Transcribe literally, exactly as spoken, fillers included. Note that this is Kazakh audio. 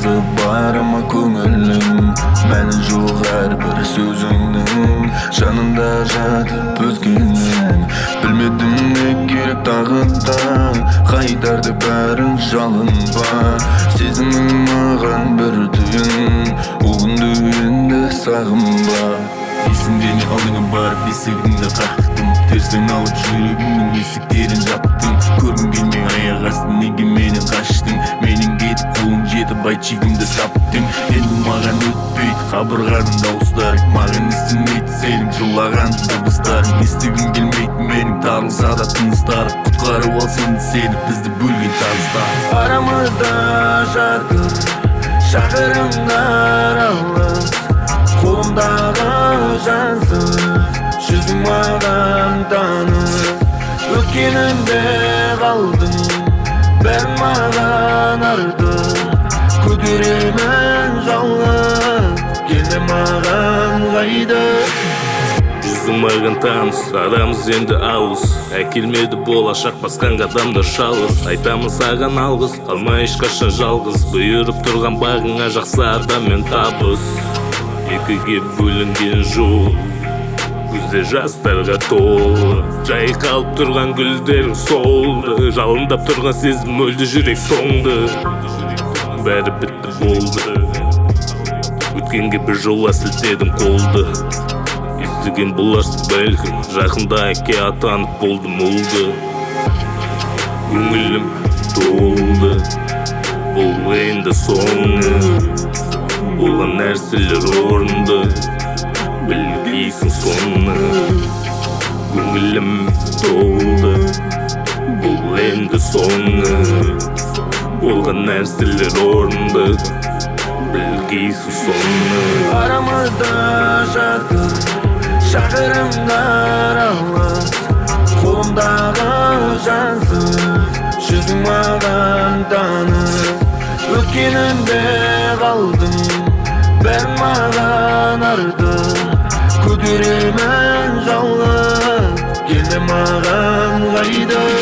Yazı var ama көңілің Мәні жоқ әрбір сөзіңнің Жанында жатып өзгенің Білмедім не керек тағы да Қайтарды бәрін жалынба Сезімің маған бір түйін Ол күнді енді сағынба Есімде не алдыңа барып есігіңді қақтым Терсен алып жүрегімнің есіктерін жаптым Көргім келмей аяқ асты неге менен қаштың Менен кетіп қолың жетіп айтшегімді таптың Енді маған өтпейді қабырғаның дауыстары Маған естілмейді сенің жылаған дыбыстарың Естігім келмейді менің тарылса да тыныстары Құтқарып алсын сені бізді бөлген табыстар Арамызда жатыр шақырымдар алыс Қолымдағы жансыз жүзің маған таныс Өткенімде қалдың бәрін маған артық Көтеремін жалғыз келме маған қайда Жүзің маған таныс арамыз енді ауыз Әкелмеді болашақ басқан қадамдар шалыс Айтамыз саған алғыс қалмай ешқашан жалғыз Бұйырып тұрған бағыңа жақсы адаммен табыс Екіге бөлінген жол Күзде жастарға толы Жайқалып тұрған гүлдерің солды Жалындап тұрған сезім өлді жүрек тоңды Бәрі бітті болды Өткенге бір жола сілтедім қолды Естіген боларсың бәлкім Жақында әке атанып болды молды Көңілім толды Бұл енді соңы Болған нәрселер орынды Білгейсің соны Көңілім толды Бұл енді соңы Болған нәрселер орынды Білгейсің соны Арамызда жатыр шақырымдар алыс Қолымдағы жансыз жүзің маған таныс Өткенімде қалдың бәрін маған артық Көтеремін жалғыз келме маған қайда